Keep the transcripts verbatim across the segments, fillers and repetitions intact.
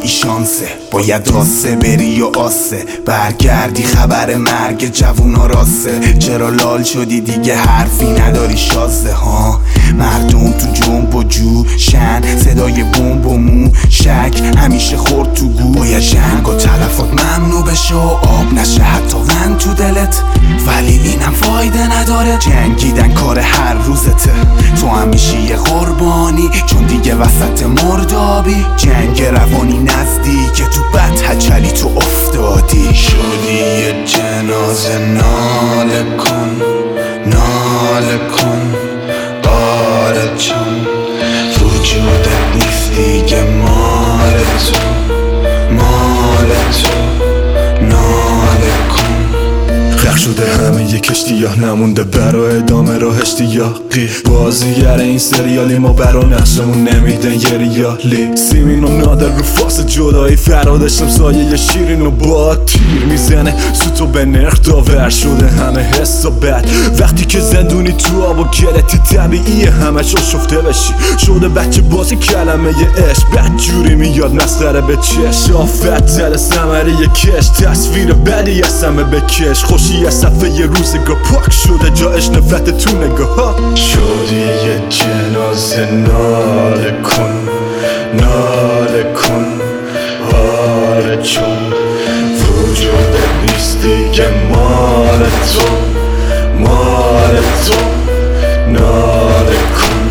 طبیعی شانسه، باید راسته بری و آسه برگردی خبر مرگ جوونا راسته. چرا لال شدی دیگه حرفی نداری شازده ها؟ مردم تو جنب و جوشن، صدای بمب و مو شک همیشه خورد تو گو. باید جنگ و تلفات ممنوع بشه و آب نشه حتی ون تو دلت، ولی اینم فایده نداره. جنگیدن کار هر روزته، تو هم میشی یه قربانی چون دیگه وسط مردابی. جنگ روانی نزدیک تو بد هچلی تو افتادی. شدی یه جنازه ناله کن ناله کن آره چون وجودت نیست دیگه مال تو مال تو ناله کن. غرق شده همه یه کشتی یا نمونده برا ادامه راه اشتیاقی. بازیگر این سریالی ما برا نقشمون نمیدن یه ریالی. سیمین و نادر رو فاس جدایی فرا داشتم سایه یه شیرین و با تیر میزنه سوتو به نرخ داور شده همه حس و بد. وقتی که زندونی تو آب و گلتی طبیعیه همه شو شفته بشی. شده بچه بازی کلمه یه عشق بد جوری میاد مسخره به چش. آفت دل ثمره یه کش تصویر بدی از همه بکش. خوشی از صفحه یه روزگاه پاک شده جایش نفرت تو نگاه ها. شدی یه جنازه ناله کن ناله کن آره چون وجودت نیست دیگه مال تو مال تو ناله کن.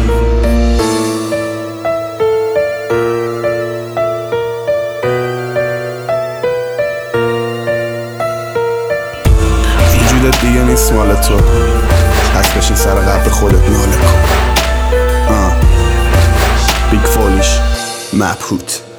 وجودت دیگه نیست مال تو، پس بشین سر قبر خودت ناله کن. آه بیگ فولیش مبهوت.